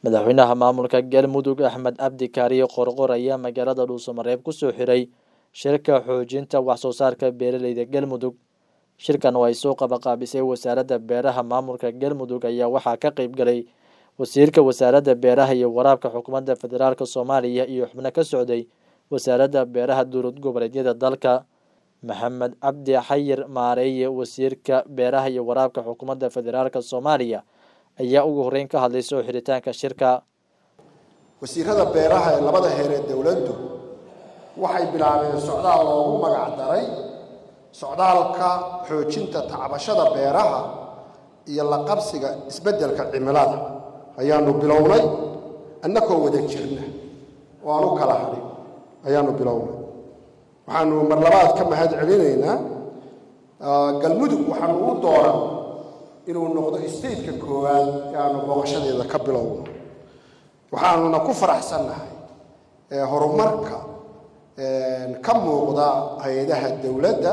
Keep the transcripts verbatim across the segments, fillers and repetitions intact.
madaxweynaha maamulka Galmudug Axmed Cabdi Kaariyo Qorqor ayaa magaalada Dhuusamareeb ku soo xiray shirka xoojinta wax soo saarka beeralayda Galmudug. Shirkan oo ay soo qabanqaabisay wasaaradda beeraha maamulka Galmudug ayaa waxaa ka qayb galay wasiirka wasaaradda beeraha iyo waraabka xukuumadda federaalka Soomaaliya iyo xubno ka socday wasaaradda beeraha dowlad goboleedyada dalka. Maxamed Cabdi Xayir Maareeye wasiirka beeraha iyo waraabka xukuumadda federaalka Soomaaliya ayaa ugu horeyn ka hadlay soo xiritaanka shirka. wasiirada beeraha ee labada heer ee dawladdu waxay bilaabeen socdaal loogu magac daray socdaalka xoojinta tacbashada beeraha iyo la qabsiga isbeddelka cimilada ayaanu bilownay annagoo wada jirna oo aanu kala hadhin ayaanu bilownay. waxaanu mar labaad ka mahad celinaynaa Galmudug waxaanu u dooran inuu noqdo state-ka koowaad ee aanu booqashadeeda ka bilowno. waxaanuna ku faraxsannahay horumarka ka muuqda hay'adaha dawladda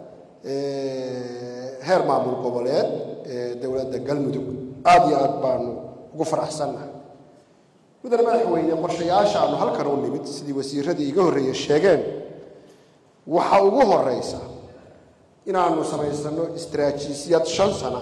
heer maamul goboleed ee dawladda Galmudug. aad iyo aad baanu ugu faraxsannahay. mudane madaxweyne, qorshayaasha aanu halkan u nimid sidii wasiiradii iga horreeyay sheegeen waxa ugu horeysa inaanu samaysano istiraatiijiyad shan sano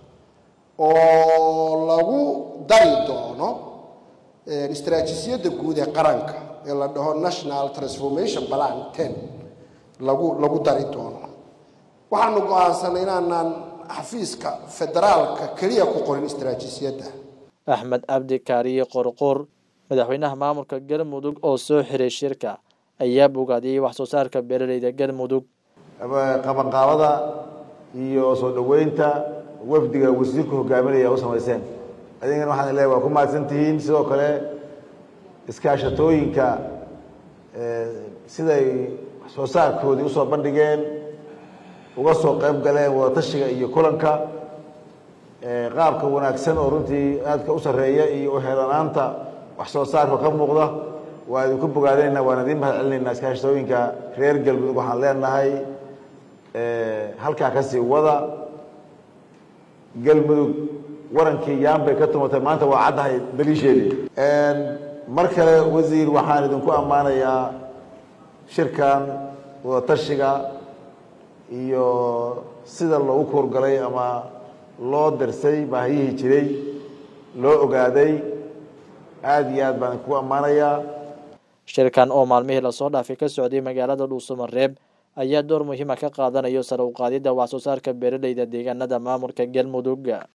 oo lagu dari doono istiraatiijiyadda guud ee qaranka ee la dhaho National Transformation Plan ten lagu lagu dari doono. waxaanu go'aansanay inaanan xafiiska federaalka kaliya ku qorin istiraatiijiyadda. Axmed Cabdi Kaariyo Qorqor madaxweynaha maamulka Galmudug oo soo xiray shirka ayaa bogaadiyay wax soo saarka beeralayda Galmudug. qabanqaabada iyo soo dhaweynta wafdiga wasiirku hogaaminaya oo sameeyeen adigana waxaan leeyahay waa ku mahadsantihiin. sidoo kale iskaashatooyinka siday wax soo saarkoodii u soo bandhigeen uga soo qayb galeen wada tashiga iyo kulanka qaabka wanaagsan oo runtii aadka u sareeya iyo u heelanaanta wax soo saarka ka muuqda waa idinku bogaadeenna waan idin mahad celinaynaa. iskaashatooyinka reer Galmudug waxaan leenahay halkaa ka sii wada. Galmudug warankii yaan bay ka tumatay maanta waa caddahay daliisheedii. mar kale wasiir waxaan idinku ammaanayaa shirkan wada tashiga iyo sida loogu koorgalay ama loo darsay baahiyihii jiray loo ogaaday. aad iyo aad baan ku ammaanayaa. shirkan oo maalmihii la soo dhaafay ka socday magaalada Dhuusamareeb ayaa door muhiim ah ka qaadanayo sare u qaadida wax soo saarka beeralayda deegaanada maamulka Galmudug.